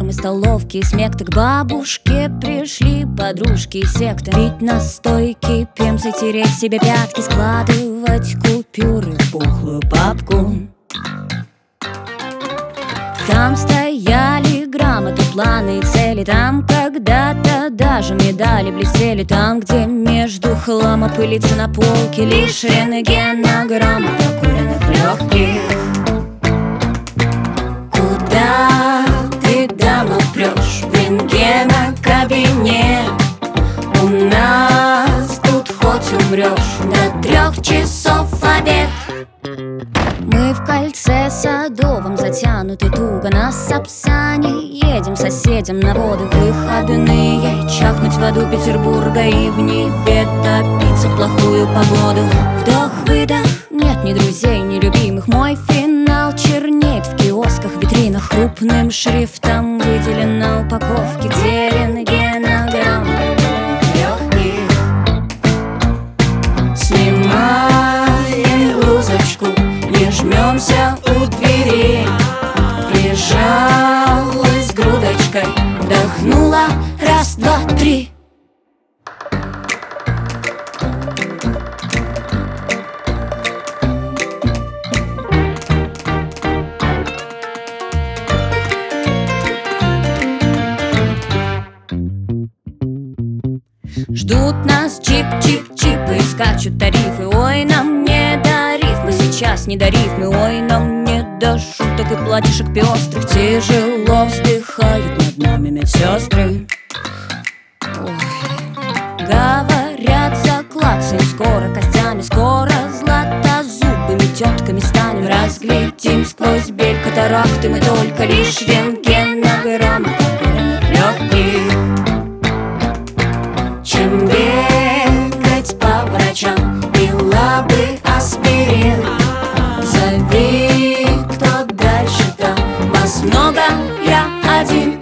формы, столовки, смекты. К бабушке пришли подружки из секты. Пить настойки, пемсы, тереть себе пятки, складывать купюры в пухлую папку. Там стояли грамоты, планы и цели. Там когда-то даже медали блестели. Там, где между хлама пылится на полке лишь рентгенограмма прокуренных легких. Куда ты, дама, прешь? В рентгенокабинет. У нас тут хоть умрешь, до 3 часов обед. Мы в кольце садовом затянуты туго на Сапсане. Едем соседям на воды выходные, чахнуть в аду Петербурга и в небе топиться в плохую погоду. Вдох-выдох, нет ни друзей, ни любимых. Мой финал чернеет в киосках, витринах. Крупным шрифтом выделен на упаковке, где рентгенограмма легких. Снимаем блузочку, не жмемся у двери. Прижалась грудочкой, вдохнула, раз, два, три. Ждут нас чип-чип-чипы и скачут тарифы. Ой, нам не до рифмы, сейчас не до рифмы. Ой, нам не до шуток и платьишек пестрых. Тяжело вздыхают над нами медсестры. Ой. Говорят, заклацаем скоро костями, скоро златозубыми тетками станем. Разглядим сквозь бель катаракты мы только лишь рентгенограмма легких. Чем бегать по врачам, пила бы аспирин. Зови, кто дальше там, вас много, я один.